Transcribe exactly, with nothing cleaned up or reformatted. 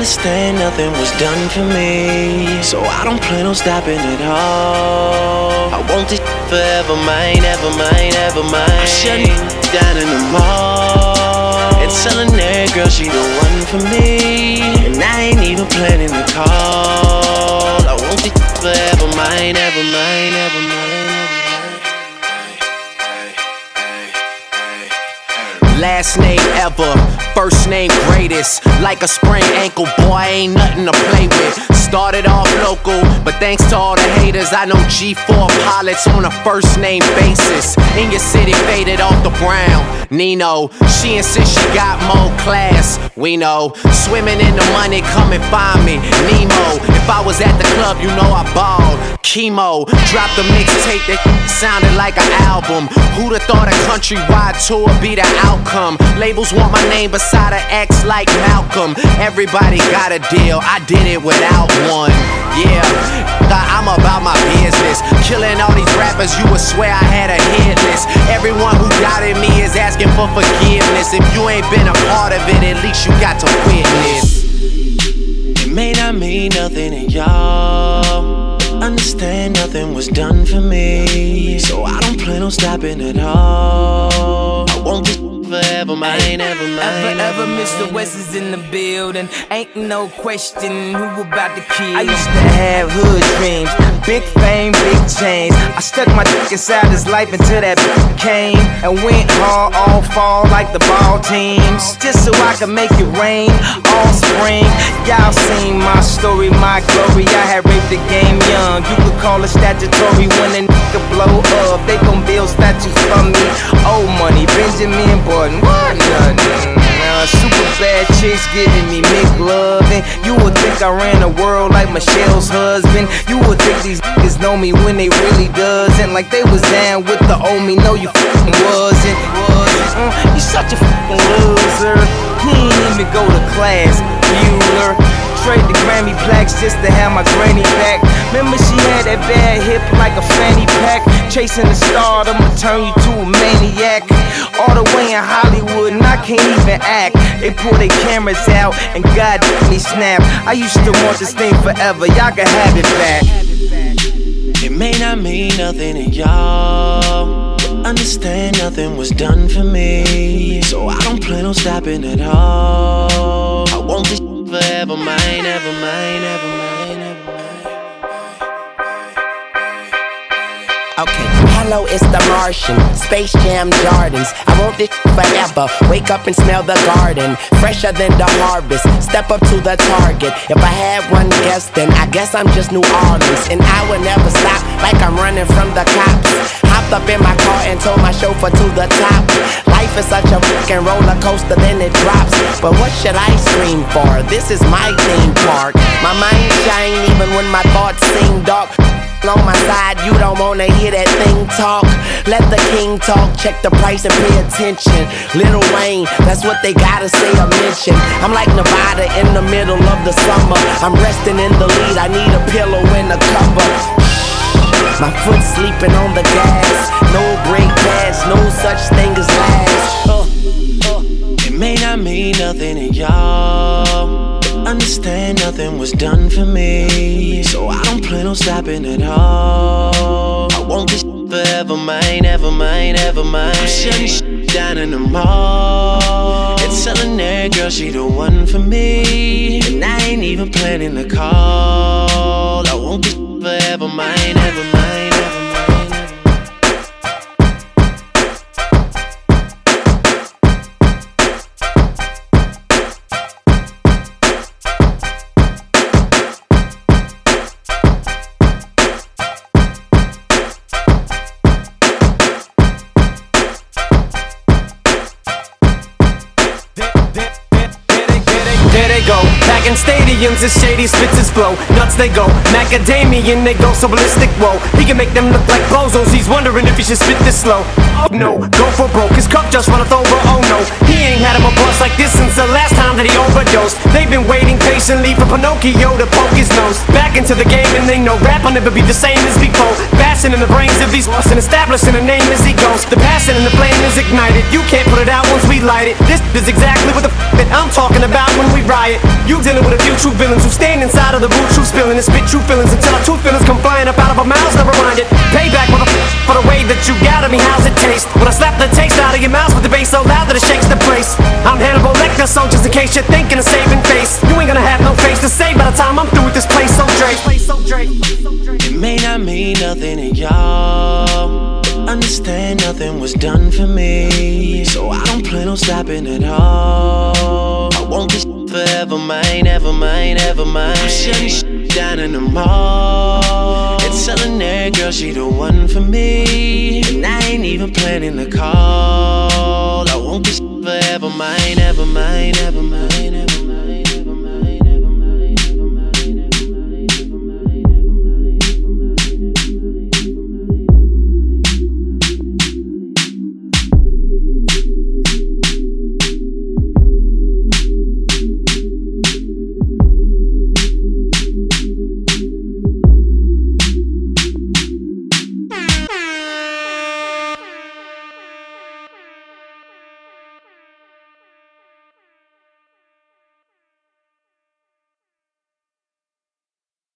understand nothing was done for me, so I don't plan on stopping at all. I want this forever mine, ever mine, ever mine. I'm shutting down in the mall and telling that girl she the one for me, and I ain't even planning to call. I want this forever mine, ever mine, ever mine. Last name ever, first name greatest. Like a sprained ankle, boy, ain't nothing to play with. Started off local, but thanks to all the haters, I know G four pilots on a first name basis. In your city, faded off the brown. Nino, she insists she got more class. We know, swimming in the money, come and find me. Nemo, if I was at the club, you know I balled. Chemo, dropped a mixtape that sounded like an album. Who'da thought a countrywide tour be the outcome? Labels want my name beside an X like Malcolm. Everybody got a deal, I did it without one. Yeah, I'm about my business. Killing all these rappers, you would swear I had a hit list. Everyone who doubted me is asking for forgiveness. If you ain't been a part of it, at least you got to witness. It may not mean nothing to y'all, understand nothing was done for me, so I don't plan on stopping at all. I want this forever mine, ever mine. Ever, ever, Mister West is in the building. Ain't no question who about to kill. I used to have hood dreams, big fame, big chains. I stuck my dick inside his life until that came and went hard all fall like the ball teams, just so I could make it rain all spring. Y'all seen my story, my glory. I had raped the game young. You could call it statutory when a nigga blow up. They gon' build statues for me. Old money, Benjamin Button, what nothing. Uh, super bad chicks giving me McLovin'. You would think I ran the world like Michelle's husband. You would think these niggas know me when they really doesn't. Like they was down with the old me. No, you f***ing wasn't. Uh, you such a f***ing loser. He ain't even go to class, Bueller. Trade the Grammy plaques just to have my granny back. Remember she had that bad hip like a fanny pack. Chasing the star, I'ma turn you to a maniac. All the way in Hollywood and I can't even act. They pull their cameras out and God me snap. I used to want this thing forever, y'all can have it back. It may not mean nothing to y'all, but understand nothing was done for me, so I don't plan on stopping at all. I want this forever mine, ever mine, ever mine, ever mine. Okay, hello, it's the Martian, Space Jam Jordans. I want this forever, wake up and smell the garden, fresher than the harvest, step up to the target. If I had one guess, then I guess I'm just New Orleans, and I would never stop like I'm running from the cops. Hopped up in my car and told my chauffeur to the top. Life is such a fucking roller coaster, then it drops. But what should I scream for? This is my theme park. My mind shine even when my thoughts seem dark. On my side, you don't wanna hear that thing talk. Let the king talk, check the price and pay attention. Lil Wayne, that's what they gotta say or mention. I'm like Nevada in the middle of the summer. I'm resting in the lead, I need a pillow and a cover. My foot sleeping on the gas. No brake pads, no such thing as last. uh, uh. It may not mean nothing to y'all, understand nothing was done for me, so I don't plan on stopping at all. I want this forever mine, ever mine, ever mine. I'm shutting shit down in the mall and telling that girl she the one for me, and I ain't even planning to call. I want this forever mine, ever mine, ever mine. Stadiums is shady, spits his flow. Nuts they go, macadamian they go so ballistic, whoa. He can make them look like bozos, he's wondering if he should spit this slow. Oh no, go for broke, his cup just runneth over, oh no. He ain't had him a bust like this since the last time that he overdosed. They've been waiting patiently for Pinocchio to poke his nose back into the game, and they know rap will never be the same as before. Bashing in the brains of these and establishing a name as he goes. The passion and the flame is ignited, you can't put it out once we light it. This is exactly what the f that I'm talking about when we riot. You dealing with a few true villains who stand inside of the root, true spilling and spit true feelings until our true feelings come flying up out of our mouths. Never mind it. Payback, motherfucker, for the way that you got at me. How's it taste when I slap the taste out of your mouth with the bass so loud that it shakes the place? I'm Hannibal Lecter, so just in case you're thinking of saving face, you ain't gonna have no face to say by the time I'm through with this place. So Drake, so Drake. It may not mean nothing to y'all. Understand nothing was done for me, so I don't plan on stopping at all. I want this forever mine, ever mine, ever mine. I'm shutting shit down in the mall and telling that girl she the one for me, and I ain't even planning the call. I want this forever mine, ever mine, ever mine.